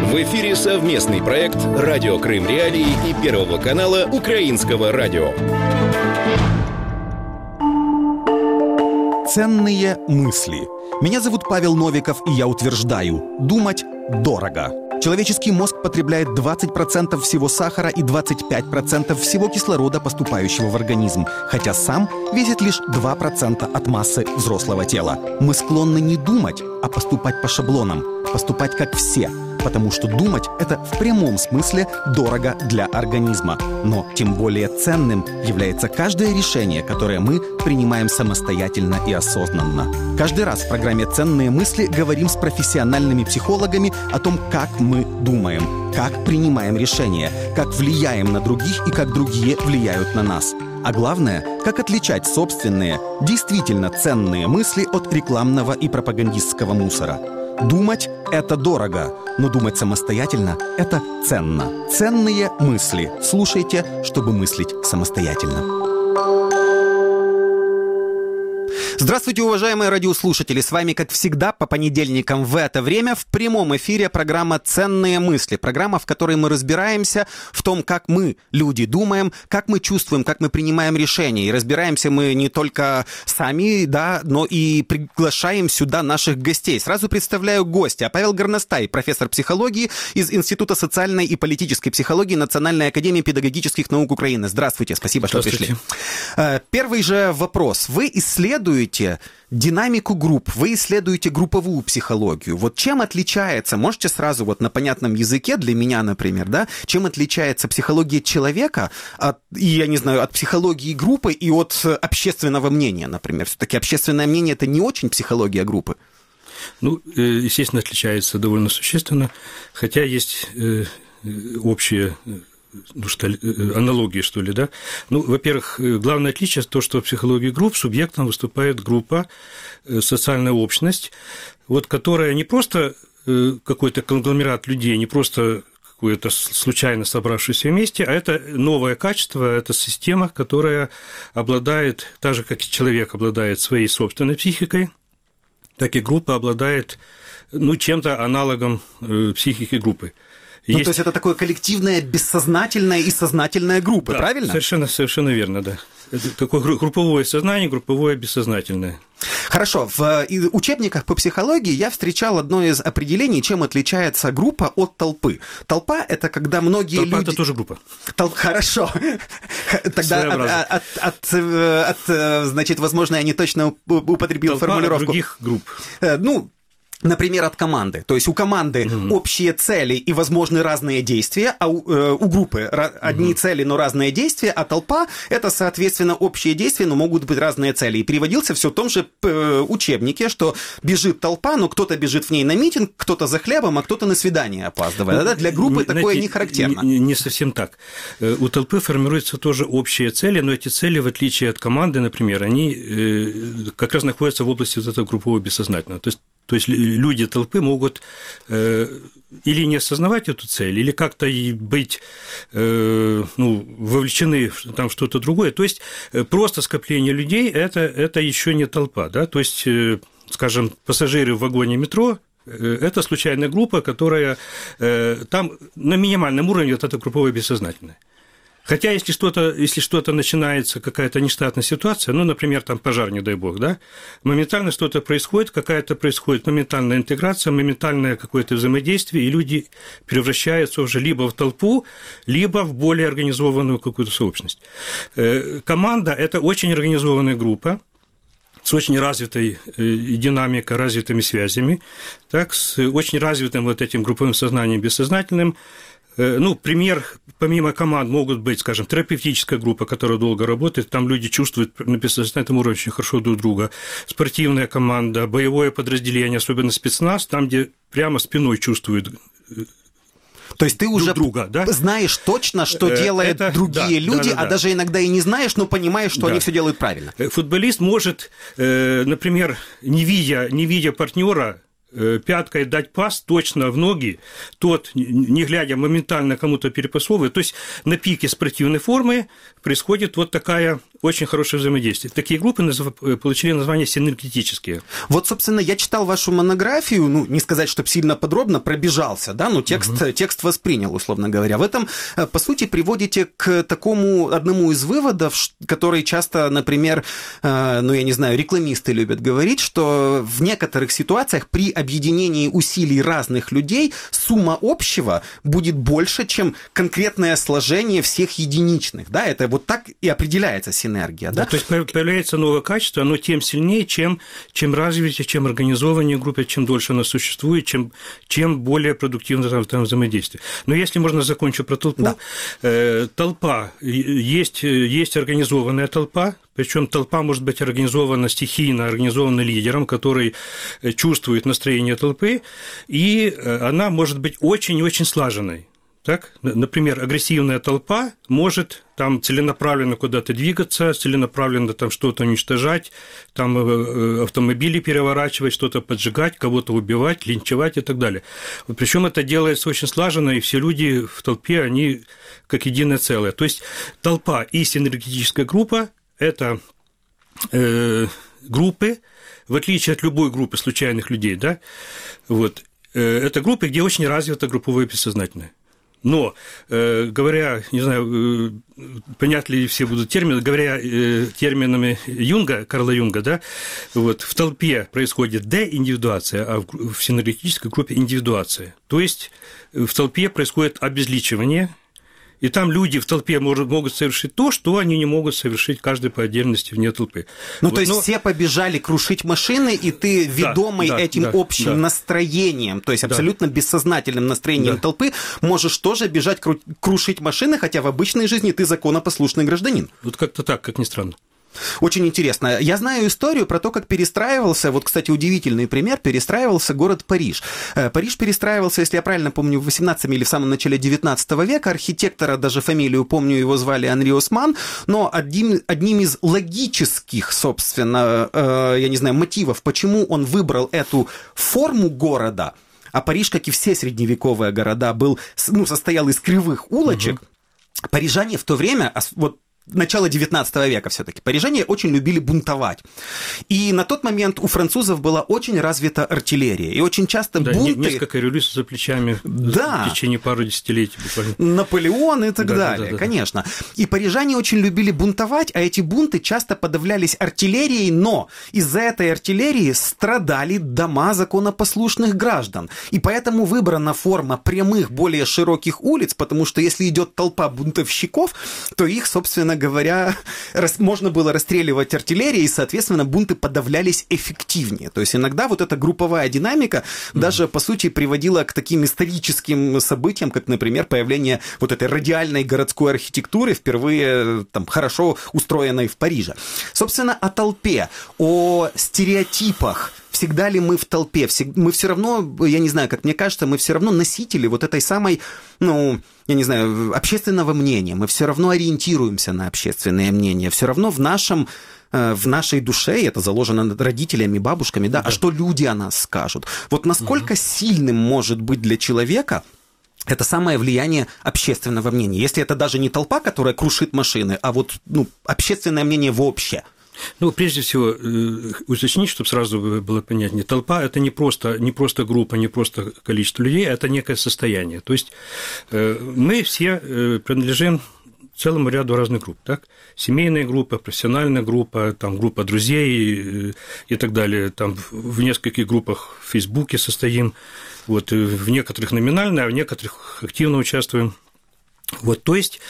В эфире совместный проект «Радио Крым Реалии» и Первого канала Украинского радио. Ценные мысли. Меня зовут Павел Новиков, и я утверждаю: думать дорого. Человеческий мозг потребляет 20% всего сахара и 25% всего кислорода, поступающего в организм, хотя сам весит лишь 2% от массы взрослого тела. Мы склонны не думать, а поступать по шаблонам, поступать как все, потому что думать — это в прямом смысле дорого для организма. Но тем более ценным является каждое решение, которое мы принимаем самостоятельно и осознанно. Каждый раз в программе «Ценные мысли» говорим с профессиональными психологами о том, как мы думаем, как принимаем решения, как влияем на других и как другие влияют на нас. А главное, как отличать собственные, действительно ценные мысли от рекламного и пропагандистского мусора. Думать – это дорого, но думать самостоятельно – это ценно. Ценные мысли. Слушайте, чтобы мыслить самостоятельно. Здравствуйте, уважаемые радиослушатели! С вами, как всегда, по понедельникам в это время в прямом эфире программа «Ценные мысли». Программа, в которой мы разбираемся в том, как мы, люди, думаем, как мы чувствуем, как мы принимаем решения. И разбираемся мы не только сами, да, но и приглашаем сюда наших гостей. Сразу представляю гостя. Павел Горностай, профессор психологии из Института социальной и политической психологии Национальной академии педагогических наук Украины. Здравствуйте, спасибо, что пришли. Первый же вопрос. Вы исследуете динамику групп, вы исследуете групповую психологию. Вот чем отличается, можете сразу вот на понятном языке, для меня, например, да, чем отличается психология человека от психологии группы и от общественного мнения, например? Все-таки общественное мнение – это не очень психология группы. Ну, естественно, отличается довольно существенно, хотя есть общие аналогии, что ли, да? Ну, во-первых, главное отличие то, что в психологии групп субъектом выступает группа, социальная общность, вот, которая не просто какой-то конгломерат людей, не просто какое-то случайно собравшееся вместе, а это новое качество, это система, которая обладает, так же, как и человек обладает своей собственной психикой, так и группа обладает, чем-то аналогом психики группы. То есть это такое коллективное, бессознательное и сознательная группа, да, правильно? Совершенно верно, да. Это такое групповое сознание, групповое бессознательное. Хорошо. В учебниках по психологии я встречал одно из определений, чем отличается группа от толпы. Толпа – это когда многие люди... Толпа – это тоже группа. Хорошо. Тогда значит, возможно, я не точно употребил формулировку. Толпа других групп. Например, от команды. То есть у команды общие цели и возможны разные действия, а у группы одни цели, но разные действия, а толпа – это, соответственно, общие действия, но могут быть разные цели. И переводился все в том же учебнике, что бежит толпа, но кто-то бежит в ней на митинг, кто-то за хлебом, а кто-то на свидание опаздывает. Для группы такое не характерно. Не совсем так. У толпы формируются тоже общие цели, но эти цели, в отличие от команды, например, они как раз находятся в области вот этого группового бессознательного. То есть люди толпы могут или не осознавать эту цель, или как-то быть вовлечены в там что-то другое. То есть просто скопление людей – это еще не толпа. Да? То есть, скажем, пассажиры в вагоне метро – это случайная группа, которая там на минимальном уровне вот это групповое бессознательное. Хотя, если что-то начинается, какая-то нештатная ситуация, например, там пожар, не дай бог, да, моментально что-то происходит, какая-то происходит моментальная интеграция, моментальное какое-то взаимодействие, и люди превращаются уже либо в толпу, либо в более организованную какую-то сообщность. Команда – это очень организованная группа, с очень развитой динамикой, развитыми связями, так, с очень развитым вот этим групповым сознанием бессознательным. Пример, помимо команд, могут быть, скажем, терапевтическая группа, которая долго работает, там люди чувствуют на бессознательном уровне очень хорошо друг друга, спортивная команда, боевое подразделение, особенно спецназ, там, где прямо спиной чувствуют. То есть ты уже друга, да? знаешь точно, что делают другие люди, а даже иногда и не знаешь, но понимаешь, что они все делают правильно. Футболист может, например, не видя партнера, пяткой дать пас точно в ноги, тот, не глядя, моментально кому-то перепасовывает. То есть на пике спортивной формы происходит вот такая очень хорошее взаимодействие. Такие группы получили название синергетические. Вот, собственно, я читал вашу монографию, ну, не сказать, чтобы сильно подробно пробежался, да, но текст воспринял, условно говоря. В этом, по сути, приводите к такому одному из выводов, который часто, например, ну, я не знаю, рекламисты любят говорить, что в некоторых ситуациях при объединении усилий разных людей сумма общего будет больше, чем конкретное сложение всех единичных, да, это вот так и определяется синергия, да? То есть появляется новое качество, оно тем сильнее, чем развитие, чем организованнее группы, чем дольше она существует, чем более продуктивно там взаимодействие. Но если можно закончу про толпу, да. Толпа, есть организованная толпа, причем толпа может быть организована стихийно, организована лидером, который чувствует настроение толпы, и она может быть очень-очень слаженной. Так? Например, агрессивная толпа может там целенаправленно куда-то двигаться, целенаправленно там что-то уничтожать, там автомобили переворачивать, что-то поджигать, кого-то убивать, линчевать и так далее. Причем это делается очень слаженно, и все люди в толпе, они как единое целое. То есть толпа и синергетическая группа – это группы, в отличие от любой группы случайных людей, да, вот, это группы, где очень развито групповое бессознательное. Но, говоря, не знаю, понятны ли все будут термины, говоря терминами Юнга, Карла Юнга, да, вот, в толпе происходит деиндивидуация, а в синергетической группе индивидуация. То есть в толпе происходит обезличивание, и там люди в толпе могут совершить то, что они не могут совершить каждый по отдельности вне толпы. Ну, вот, то есть все побежали крушить машины, и ты, ведомый этим общим настроением, то есть абсолютно бессознательным настроением толпы, можешь тоже бежать крушить машины, хотя в обычной жизни ты законопослушный гражданин. Вот как-то так, как ни странно. Очень интересно. Я знаю историю про то, как перестраивался, вот, кстати, удивительный пример, перестраивался город Париж. Париж перестраивался, если я правильно помню, в 18 или в самом начале 19 века. Архитектора, даже фамилию помню, его звали Анри Осман, но одним из логических, собственно, я не знаю, мотивов, почему он выбрал эту форму города, а Париж, как и все средневековые города, состоял из кривых улочек, парижане в то время, вот, начало 19 века все-таки. Парижане очень любили бунтовать. И на тот момент у французов была очень развита артиллерия. И очень часто бунты... Несколько революций за плечами в течение пару десятилетий буквально. Наполеон и так далее, конечно. И парижане очень любили бунтовать, а эти бунты часто подавлялись артиллерией, но из-за этой артиллерии страдали дома законопослушных граждан. И поэтому выбрана форма прямых, более широких улиц, потому что если идет толпа бунтовщиков, то их, собственно говоря, можно было расстреливать артиллерией, и, соответственно, бунты подавлялись эффективнее. То есть иногда вот эта групповая динамика даже, по сути, приводила к таким историческим событиям, как, например, появление вот этой радиальной городской архитектуры, впервые там хорошо устроенной в Париже. Собственно, о толпе, о стереотипах. Всегда ли мы в толпе? Мы все равно, я не знаю, как мне кажется, мы все равно носители вот этой самой, я не знаю, общественного мнения. Мы все равно ориентируемся на общественное мнение. Все равно в нашей душе, и это заложено родителями, бабушками, да, а что люди о нас скажут? Вот насколько сильным может быть для человека это самое влияние общественного мнения? Если это даже не толпа, которая крушит машины, а вот общественное мнение вообще. Прежде всего, уточнить, чтобы сразу было понятнее, толпа – это не просто группа, не просто количество людей, а это некое состояние. То есть мы все принадлежим целому ряду разных групп, так? Семейная группа, профессиональная группа, там, группа друзей и так далее. Там в нескольких группах в Фейсбуке состоим, вот, в некоторых номинально, а в некоторых активно участвуем. Вот, то есть,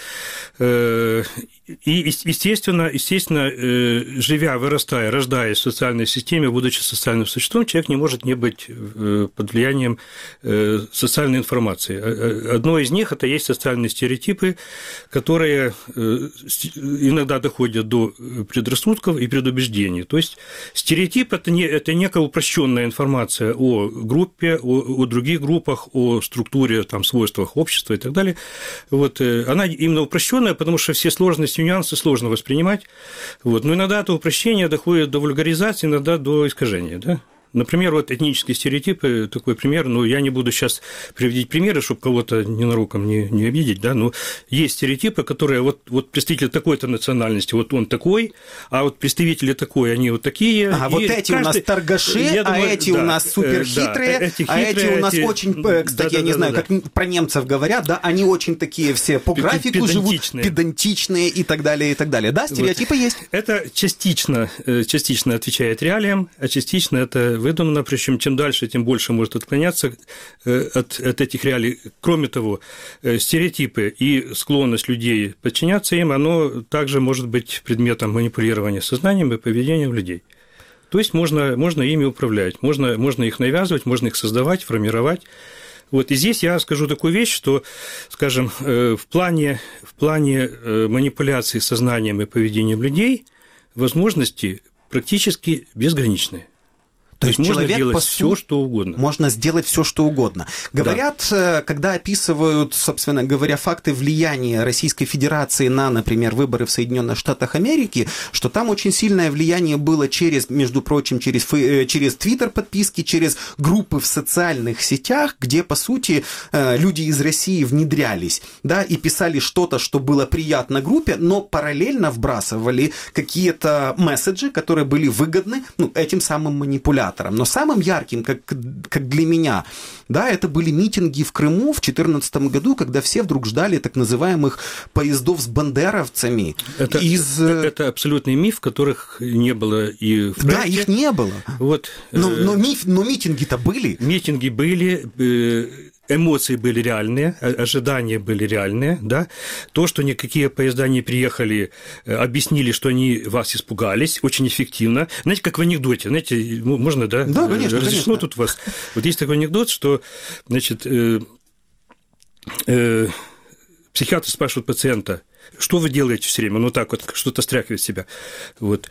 и, естественно, живя, вырастая, рождаясь в социальной системе, будучи социальным существом, человек не может не быть под влиянием социальной информации. Одно из них – это есть социальные стереотипы, которые иногда доходят до предрассудков и предубеждений. То есть, стереотип – это некая упрощенная информация о группе, о других группах, о структуре, там, свойствах общества и так далее. Вот, она именно упрощенная, потому что все сложности, нюансы сложно воспринимать. Вот. Но иногда это упрощение доходит до вульгаризации, иногда до искажения. Да? Например, вот этнические стереотипы, такой пример, я не буду сейчас приводить примеры, чтобы кого-то ненароком не обидеть, да, но есть стереотипы, которые вот представитель такой-то национальности, вот он такой, а вот представители такой, они вот такие. Вот эти у нас торгаши, а эти у нас суперхитрые, а эти у нас очень, кстати, я не знаю, как про немцев говорят, да, они очень такие все по графику живут, педантичные и так далее, и так далее. Да, стереотипы есть. Это частично отвечает реалиям, а частично это выдумано, причем чем дальше, тем больше может отклоняться от этих реалий. Кроме того, стереотипы и склонность людей подчиняться им, оно также может быть предметом манипулирования сознанием и поведением людей. То есть можно ими управлять, можно их навязывать, можно их создавать, формировать. Вот, и здесь я скажу такую вещь, что, скажем, в плане манипуляции сознанием и поведением людей возможности практически безграничные. То есть можно делать все, что угодно. Можно сделать все, что угодно. Говорят, когда описывают, собственно говоря, факты влияния Российской Федерации на, например, выборы в Соединенных Штатах Америки, что там очень сильное влияние было между прочим, через Твиттер-подписки, через группы в социальных сетях, где, по сути, люди из России внедрялись, да, и писали что-то, что было приятно группе, но параллельно вбрасывали какие-то месседжи, которые были выгодны этим самым манипуляторам. Но самым ярким, как для меня, да, это были митинги в Крыму в 2014 году, когда все вдруг ждали так называемых поездов с бандеровцами. Это абсолютный миф, которых не было и в проекте. Да, их не было. Вот. Но митинги-то были. Митинги были, эмоции были реальные, ожидания были реальные, да. То, что никакие поезда не приехали, объяснили, что они вас испугались, очень эффективно. Знаете, как в анекдоте, знаете, можно, да? Да, конечно, разрешено тут у вас. Вот есть такой анекдот, что, значит, психиатр спрашивает пациента: что вы делаете все время? Ну, так вот, что-то стряхивает себя. Вот.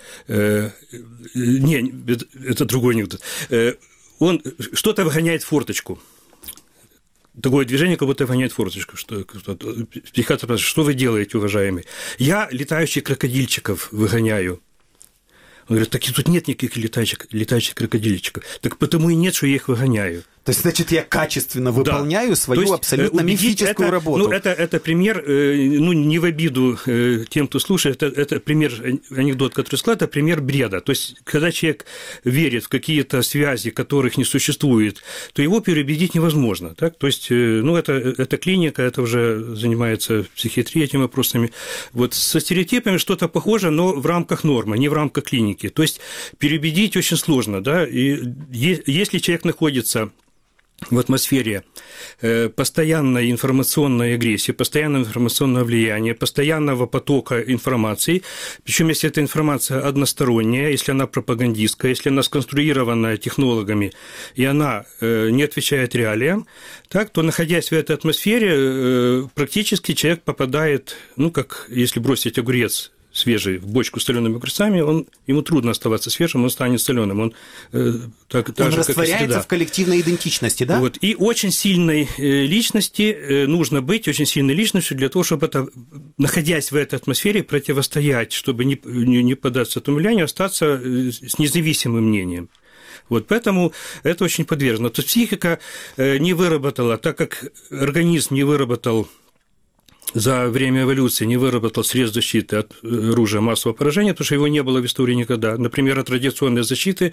Не, это другой анекдот. Он что-то выгоняет в форточку. Такое движение, как будто выгоняет форточку. Психиатр спрашивает: что вы делаете, уважаемый? Я летающих крокодильчиков выгоняю. Он говорит: так и тут нет никаких летающих крокодильчиков. Так потому и нет, что я их выгоняю. То есть, значит, я качественно выполняю свою абсолютно мифическую работу. Это пример, не в обиду тем, кто слушает, это пример, анекдот, который сказал, это пример бреда. То есть, когда человек верит в какие-то связи, которых не существует, то его переубедить невозможно. Так? То есть, это клиника, это уже занимается психиатрией этими вопросами. Вот со стереотипами что-то похоже, но в рамках нормы, не в рамках клиники. То есть, переубедить очень сложно. Да? И если человек находится в атмосфере постоянной информационной агрессии, постоянного информационного влияния, постоянного потока информации, причем если эта информация односторонняя, если она пропагандистская, если она сконструирована технологами, и она не отвечает реалиям, так, то, находясь в этой атмосфере, практически человек попадает, как если бросить огурец свежий в бочку с солеными огурцами, ему трудно оставаться свежим, он станет соленым. Он растворяется в коллективной идентичности, да? Вот. И очень сильной личности нужно быть, очень сильной личностью для того, чтобы, находясь в этой атмосфере, противостоять, чтобы не поддаться этому влиянию, остаться с независимым мнением. Вот, поэтому это очень подвержено. То есть психика не выработала, так как организм не выработал за время эволюции, не выработал средств защиты от оружия массового поражения, потому что его не было в истории никогда. Например, от радиационной защиты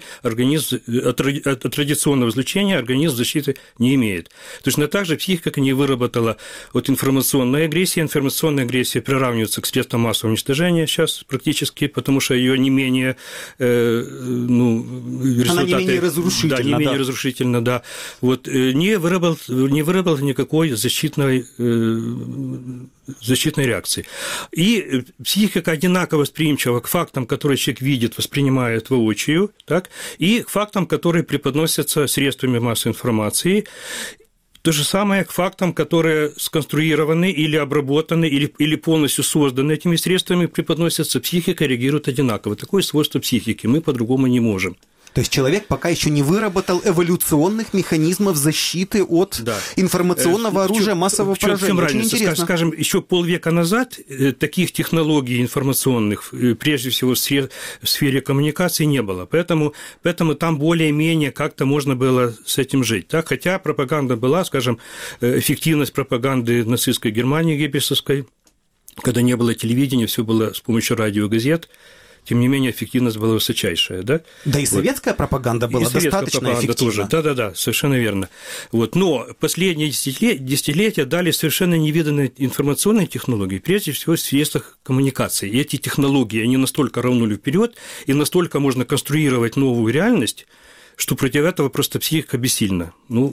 от традиционного излучения организм защиты не имеет. Точно так же психика не выработала от информационной агрессии. Информационная агрессия приравнивается к средствам массового уничтожения сейчас практически, потому что ее не менее результаты... Она не менее разрушительна. Да, не менее разрушительна, да. Вот, не выработал никакой защитной реакции. И психика одинаково восприимчива к фактам, которые человек видит, воспринимает воочию, так, и к фактам, которые преподносятся средствами массовой информации. То же самое к фактам, которые сконструированы или обработаны, или полностью созданы этими средствами, преподносятся. Психика реагирует одинаково. Такое свойство психики. Мы по-другому не можем. То есть человек пока еще не выработал эволюционных механизмов защиты от информационного оружия массового поражения. В чем разница? Скажем, еще полвека назад таких технологий информационных, прежде всего в сфере коммуникации, не было. Поэтому там более-менее как-то можно было с этим жить. Так? Хотя пропаганда была, скажем, эффективность пропаганды нацистской Германии геббельсовской, когда не было телевидения, все было с помощью радио и газет. Тем не менее, эффективность была высочайшая, да? Да и советская пропаганда была достаточно эффективна. Тоже. Да, совершенно верно. Но последние десятилетия дали совершенно невиданные информационные технологии, прежде всего в средствах коммуникации. И эти технологии, они настолько рванули вперед, и настолько можно конструировать новую реальность, что против этого просто психика бессильна.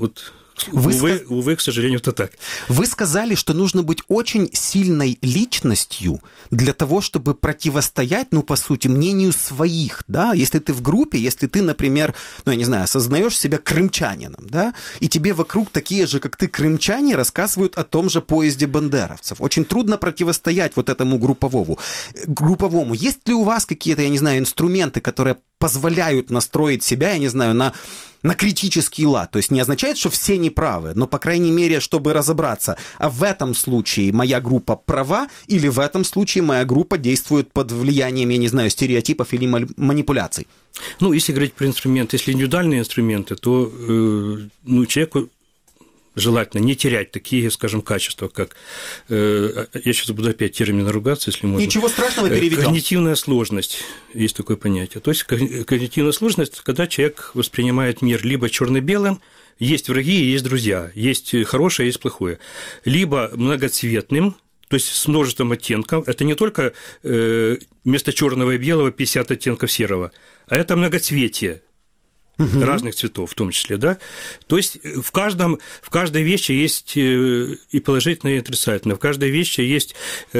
Увы, к сожалению, это так. Вы сказали, что нужно быть очень сильной личностью для того, чтобы противостоять, по сути, мнению своих, да? Если ты в группе, если ты, например, осознаешь себя крымчанином, да, и тебе вокруг такие же, как ты, крымчане, рассказывают о том же поезде бандеровцев. Очень трудно противостоять этому групповому. Есть ли у вас какие-то, инструменты, которые позволяют настроить себя, на критический лад? То есть не означает, что все неправы, но, по крайней мере, чтобы разобраться, а в этом случае моя группа права или в этом случае моя группа действует под влиянием, стереотипов или манипуляций? Если говорить про инструменты, если индивидуальные инструменты, то человеку желательно не терять такие, скажем, качества, как, я сейчас буду опять термин ругаться, если можно. Ничего страшного, переведем. Когнитивная сложность, есть такое понятие. То есть когнитивная сложность, когда человек воспринимает мир либо черно-белым, есть враги и есть друзья, есть хорошее, есть плохое, либо многоцветным, то есть с множеством оттенков. Это не только вместо черного и белого 50 оттенков серого, а это многоцветие. Разных цветов в том числе, да? То есть в каждой вещи есть и положительное, и отрицательное, в каждой вещи есть,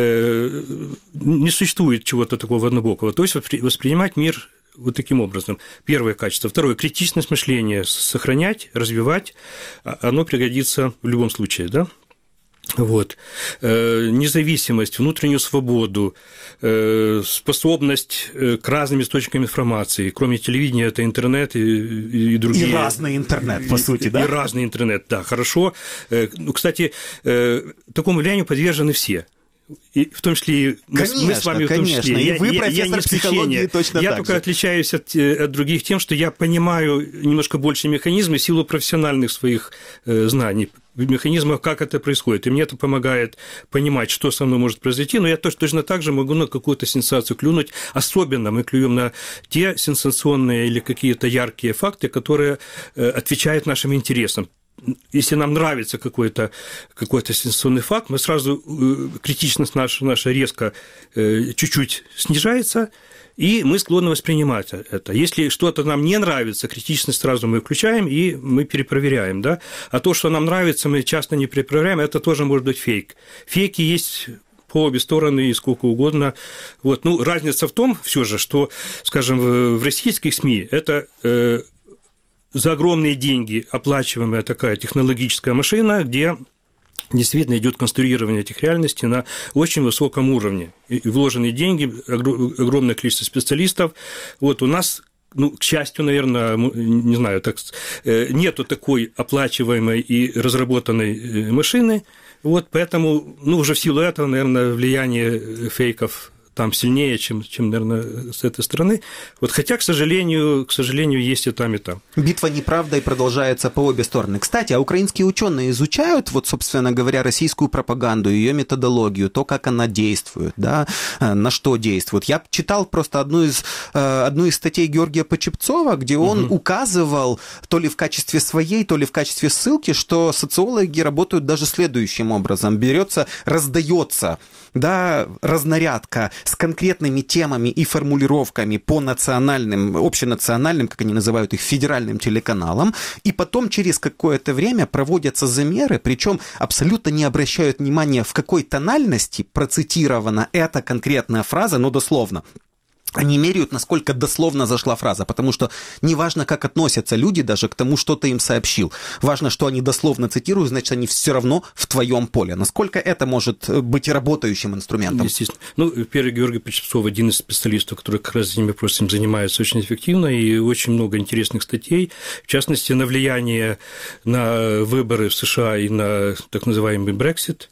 не существует чего-то такого однобокого, то есть воспринимать мир вот таким образом. Первое качество. Второе – критичность мышления сохранять, развивать, оно пригодится в любом случае, да? Независимость, внутреннюю свободу, способность к разным источникам информации. Кроме телевидения, это интернет и другие. И разный интернет, по сути, да? И разный интернет, да, хорошо. Кстати, такому влиянию подвержены все. И в том числе и мы с вами, в том числе. И вы, профессор психологии, точно так же. Я только отличаюсь от других тем, что я понимаю немножко больше механизмы в силу профессиональных своих знаний, механизмов, как это происходит. И мне это помогает понимать, что со мной может произойти, но я точно так же могу на какую-то сенсацию клюнуть. Особенно мы клюем на те сенсационные или какие-то яркие факты, которые отвечают нашим интересам. Если нам нравится какой-то сенсационный факт, мы сразу, критичность наша резко чуть-чуть снижается, и мы склонны воспринимать это. Если что-то нам не нравится, критичность сразу мы включаем, и мы перепроверяем, да? А то, что нам нравится, мы часто не перепроверяем, это тоже может быть фейк. Фейки есть по обе стороны и сколько угодно. Разница в том все же, что, скажем, в российских СМИ это за огромные деньги оплачиваемая такая технологическая машина, где действительно идет конструирование этих реальностей на очень высоком уровне. И вложенные деньги, огромное количество специалистов. У нас, к счастью, наверное, не знаю, нету такой оплачиваемой и разработанной машины. Поэтому, уже в силу этого, наверное, влияние фейков там сильнее, чем, наверное, с этой стороны. Хотя, к сожалению, есть и там, и там. Битва неправдой продолжается по обе стороны. Кстати, а украинские ученые изучают, собственно говоря, российскую пропаганду, ее методологию, то, как она действует, да, на что действует. Я читал просто одну из статей Георгия Почепцова, где он указывал, то ли в качестве своей, то ли в качестве ссылки, что социологи работают даже следующим образом. Раздается, да, разнарядка с конкретными темами и формулировками по национальным, общенациональным, как они называют их, федеральным телеканалам, и потом через какое-то время проводятся замеры, причем абсолютно не обращают внимания, в какой тональности процитирована эта конкретная фраза, дословно. они меряют, насколько дословно зашла фраза, потому что неважно, как относятся люди даже к тому, что ты им сообщил. Важно, что они дословно цитируют, значит, они все равно в твоем поле. Насколько это может быть работающим инструментом? Естественно. Первый Георгий Почепцов, один из специалистов, который как раз этим вопросом занимается очень эффективно, и очень много интересных статей, в частности, на влияние на выборы в США и на так называемый Brexit,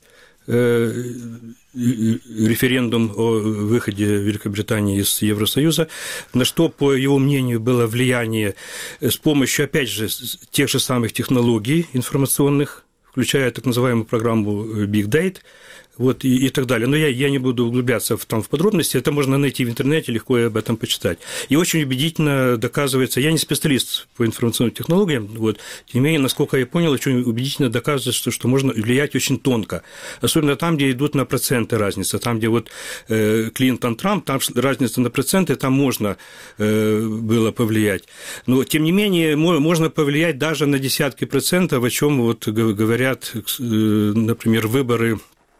референдум о выходе Великобритании из Евросоюза, на что, по его мнению, было влияние с помощью, опять же, тех же самых технологий информационных, включая так называемую программу Big Data, и так далее. Но я не буду углубляться в подробности, это можно найти в интернете, легко об этом почитать. И очень убедительно доказывается, я не специалист по информационным технологиям, тем не менее, насколько я понял, очень убедительно доказывается, что можно влиять очень тонко, особенно там, где идут на проценты разница, там, где Клинтон-Трамп, там разница на проценты, там можно было повлиять. Но, тем не менее, можно повлиять даже на десятки процентов, о чем говорят, например, выборы.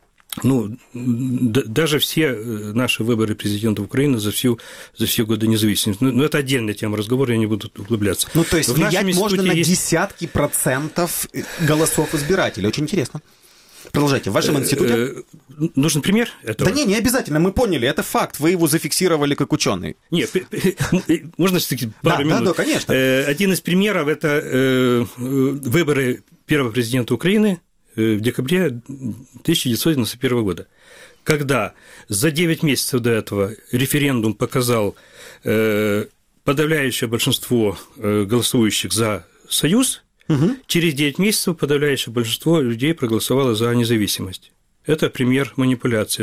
Даже все наши выборы президента Украины за все годы независимости. Но это отдельная тема разговора, я не буду углубляться. То есть влиять можно на десятки процентов голосов избирателей. Очень интересно. Продолжайте. В вашем институте? Нужен пример этого? Да не обязательно, мы поняли, это факт, вы его зафиксировали как ученый. Нет, можно все-таки пару минут? Да, конечно. Один из примеров – это выборы первого президента Украины в декабре 1991 года, когда за 9 месяцев до этого референдум показал подавляющее большинство голосующих за Союз, через 9 месяцев подавляющее большинство людей проголосовало за независимость. Это пример манипуляции.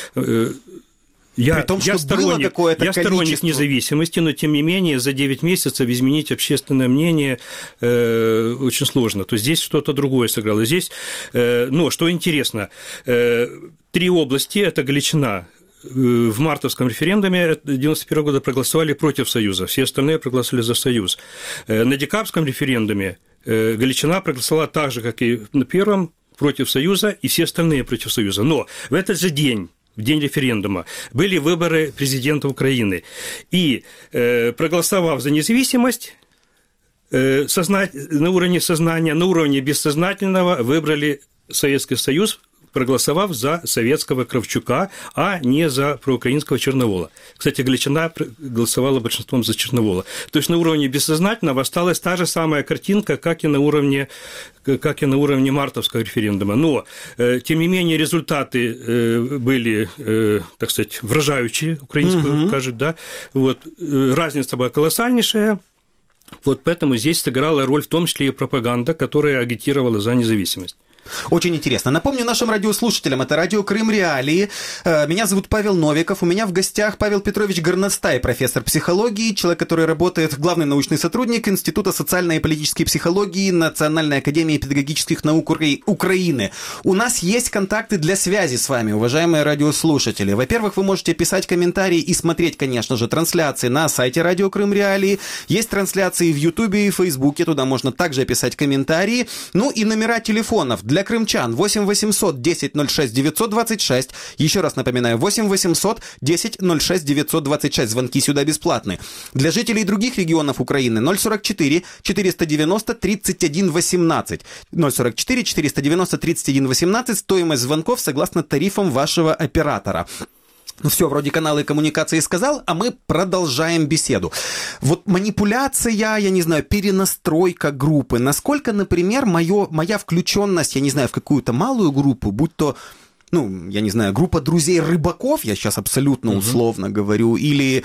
Я сторонник независимости, но, тем не менее, за 9 месяцев изменить общественное мнение очень сложно. То есть здесь что-то другое сыграло. Здесь, что интересно, 3 области – это Галичина. В мартовском референдуме 1991 года проголосовали против Союза, все остальные проголосовали за Союз. На декабрьском референдуме Галичина проголосовала так же, как и на первом, против Союза, и все остальные против Союза. Но в этот же день, в день референдума, были выборы президента Украины. И, проголосовав за независимость, на уровне сознания, на уровне бессознательного выбрали Советский Союз, проголосовав за советского Кравчука, а не за проукраинского Черновола. Кстати, Галичина голосовала большинством за Черновола. То есть на уровне бессознательного осталась та же самая картинка, как и на уровне мартовского референдума. Но, тем не менее, результаты были, так сказать, вражающие, украинскую кажут, да. Разница была колоссальнейшая. Поэтому здесь сыграла роль в том числе и пропаганда, которая агитировала за независимость. Очень интересно. Напомню нашим радиослушателям, это радио Крым Реалии. Меня зовут Павел Новиков. У меня в гостях Павел Петрович Горностай, профессор психологии, человек, который работает, главный научный сотрудник Института социальной и политической психологии Национальной академии педагогических наук Украины. У нас есть контакты для связи с вами, уважаемые радиослушатели. Во-первых, вы можете писать комментарии и смотреть, конечно же, трансляции на сайте радио Крым Реалии. Есть трансляции в Ютубе и Фейсбуке, туда можно также писать комментарии. И номера телефонов для крымчан 8 800 10 06 926. Еще раз напоминаю, 8 800 10 06 926. Звонки сюда бесплатны. Для жителей других регионов Украины 044 490 31 18. 044 490 31 18. Стоимость звонков согласно тарифам вашего оператора. Все, вроде каналы коммуникации сказал, а мы продолжаем беседу. Манипуляция, я не знаю, перенастройка группы. Насколько, например, моя включенность, я не знаю, в какую-то малую группу, будь то, я не знаю, группа друзей рыбаков, я сейчас абсолютно условно говорю, или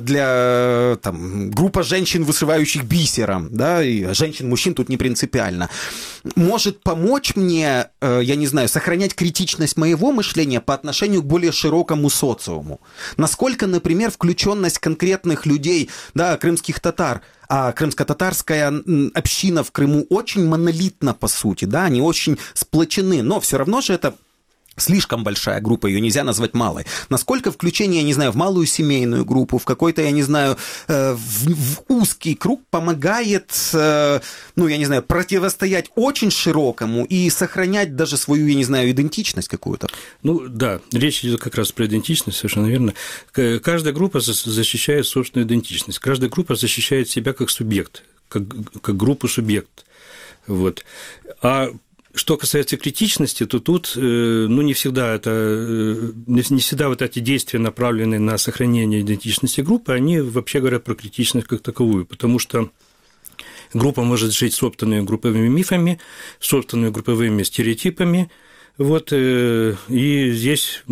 для группа женщин, вышивающих бисером, да, и женщин-мужчин тут не принципиально, может помочь мне, я не знаю, сохранять критичность моего мышления по отношению к более широкому социуму. Насколько, например, включенность конкретных людей, да, крымских татар, а крымско-татарская община в Крыму очень монолитна, по сути, да, они очень сплочены, но все равно же это слишком большая группа, ее нельзя назвать малой. Насколько включение, я не знаю, в малую семейную группу, в какой-то, я не знаю, в узкий круг помогает, ну, я не знаю, противостоять очень широкому и сохранять даже свою, я не знаю, идентичность какую-то? Ну, да, речь идет как раз про идентичность, совершенно верно. Каждая группа защищает собственную идентичность, каждая группа защищает себя как субъект, как группу субъект. Вот. А что касается критичности, то тут, ну, не всегда вот эти действия, направленные на сохранение идентичности группы, они вообще говорят про критичность как таковую, потому что группа может жить собственными групповыми мифами, собственными групповыми стереотипами. Вот, и здесь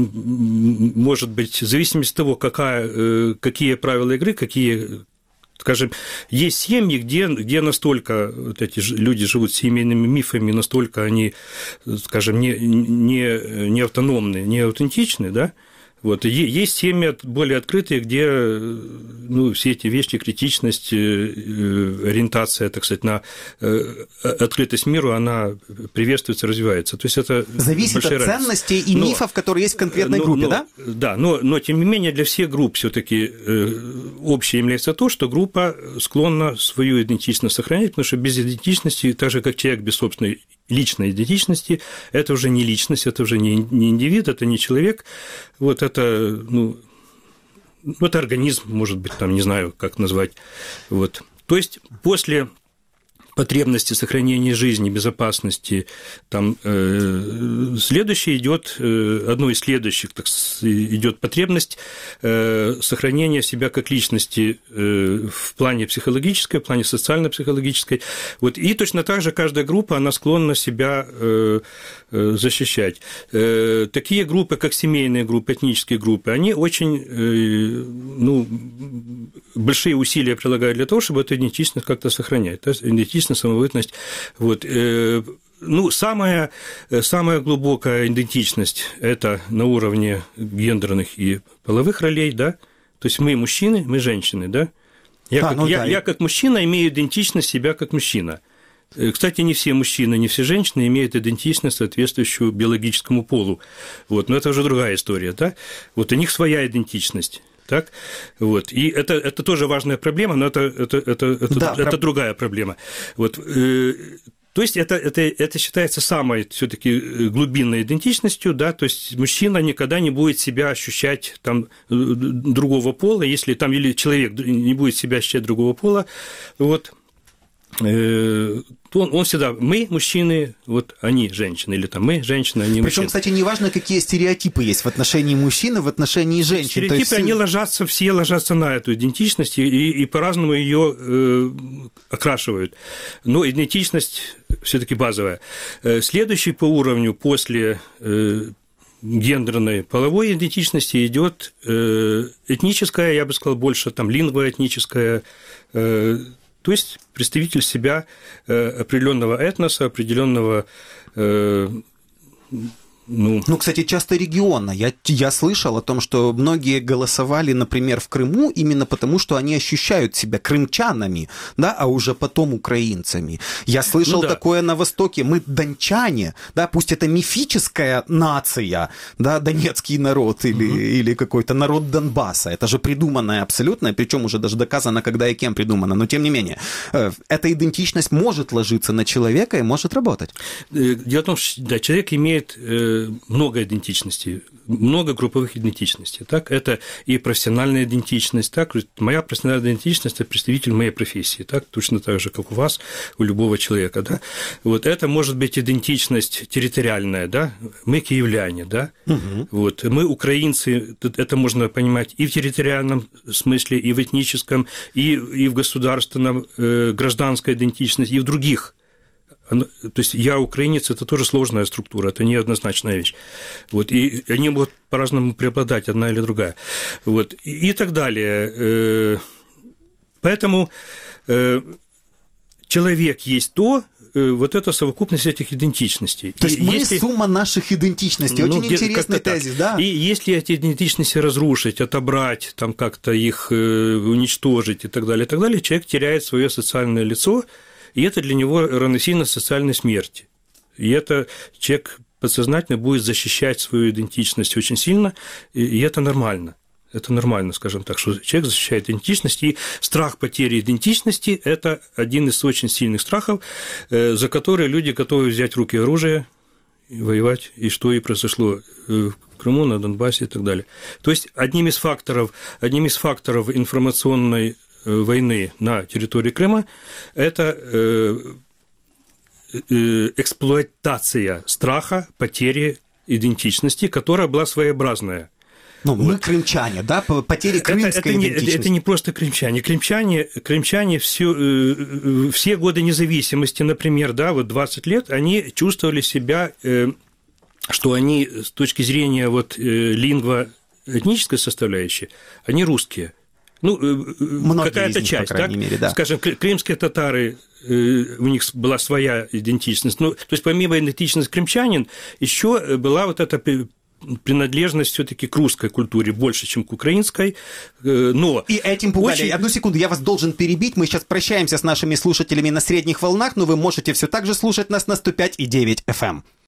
может быть, в зависимости от того, какие правила игры, скажем, есть семьи, где настолько вот эти люди живут семейными мифами, настолько они, скажем, не автономны, не аутентичны, да. Вот. Есть семьи более открытые, где, ну, все эти вещи, критичность, ориентация, так сказать, на открытость миру, она приветствуется, развивается. То есть это зависит от ценностей и мифов, которые есть в конкретной группе, да? Да, но тем не менее для всех групп все-таки общее является то, что группа склонна свою идентичность сохранять, потому что без идентичности, так же как человек без собственной личной идентичности, это уже не личность, это уже не индивид, это не человек, вот это, ну, это организм, может быть, там, не знаю, как назвать, вот. То есть после потребности сохранения жизни, безопасности, там следующее идет, одно из следующих, так идет потребность сохранения себя как личности в плане психологической, в плане социально-психологической. Вот. И точно так же каждая группа, она склонна себя защищать. Такие группы, как семейные группы, этнические группы, они очень, ну, большие усилия прилагают для того, чтобы эту идентичность как-то сохранять. То есть идентичность, самобытность. Вот. Ну, самая глубокая идентичность – это на уровне гендерных и половых ролей, да, то есть мы мужчины, мы женщины, да. Я как мужчина имею идентичность себя как мужчина. Кстати, не все мужчины, не все женщины имеют идентичность, соответствующую биологическому полу. Вот. Но это уже другая история, да. Вот у них своя идентичность. Так? Вот. И это тоже важная проблема, но это другая проблема. Вот. То есть это считается самой все-таки глубинной идентичностью, да, то есть мужчина никогда не будет себя ощущать там другого пола, если там или человек не будет себя ощущать другого пола, вот. Он всегда мы мужчины, вот они женщины, или там мы женщины, они мужчины. Причем, кстати, неважно, какие стереотипы есть в отношении мужчин и в отношении женщин. Стереотипы, есть... они все ложатся на эту идентичность и по-разному ее окрашивают. Но идентичность все-таки базовая. Следующий по уровню после гендерной половой идентичности идет этническая, я бы сказал, больше там лингвоэтническая. То есть представитель себя определенного этноса, определенного. Ну, кстати, часто регионно. Я слышал о том, что многие голосовали, например, в Крыму именно потому, что они ощущают себя крымчанами, да, а уже потом украинцами. Я слышал такое на Востоке. Мы дончане, да, пусть это мифическая нация, да, донецкий народ или какой-то народ Донбасса. Это же придуманное абсолютно, причем уже даже доказано, когда и кем придумано. Но тем не менее, эта идентичность может ложиться на человека и может работать. Дело в том, что да, человек имеет много идентичностей, много групповых идентичностей. Так? Это и профессиональная идентичность. Так? Моя профессиональная идентичность – это представитель моей профессии, так? Точно так же, как у вас, у любого человека. Да? Вот это может быть идентичность территориальная. Да? Мы киевляне, да? Вот. Мы украинцы, это можно понимать и в территориальном смысле, и в этническом, и в государственном, гражданская идентичность, и в других. То есть я украинец – это тоже сложная структура, это неоднозначная вещь. Вот, и они могут по-разному преобладать, одна или другая. Вот, и так далее. Поэтому человек есть вот эта совокупность этих идентичностей. То есть мы сумма наших идентичностей. Очень интересный тезис, да? И если эти идентичности разрушить, отобрать, там как-то их уничтожить и так далее, человек теряет свое социальное лицо, и это для него равносильно социальной смерти. И это человек подсознательно будет защищать свою идентичность очень сильно, и это нормально. Это нормально, скажем так, что человек защищает идентичность, и страх потери идентичности – это один из очень сильных страхов, за которые люди готовы взять в руки оружие и воевать, и что и произошло в Крыму, на Донбассе и так далее. То есть одним из факторов информационной войны на территории Крыма – это эксплуатация страха потери идентичности, которая была своеобразная. Ну, мы крымчане, да, потери крымской идентичности. Это не просто крымчане. Крымчане все годы независимости, например, да, вот 20 лет, они чувствовали себя, что они с точки зрения вот лингвоэтнической составляющей, они русские. Ну, какая-то часть, так? Мере, да. Скажем, крымские татары, у них была своя идентичность. Ну, то есть помимо идентичности крымчанин, еще была вот эта принадлежность все-таки к русской культуре больше, чем к украинской, но... И этим пугали. Одну секунду, я вас должен перебить. Мы сейчас прощаемся с нашими слушателями на средних волнах, но вы можете все так же слушать нас на 105,9 FM.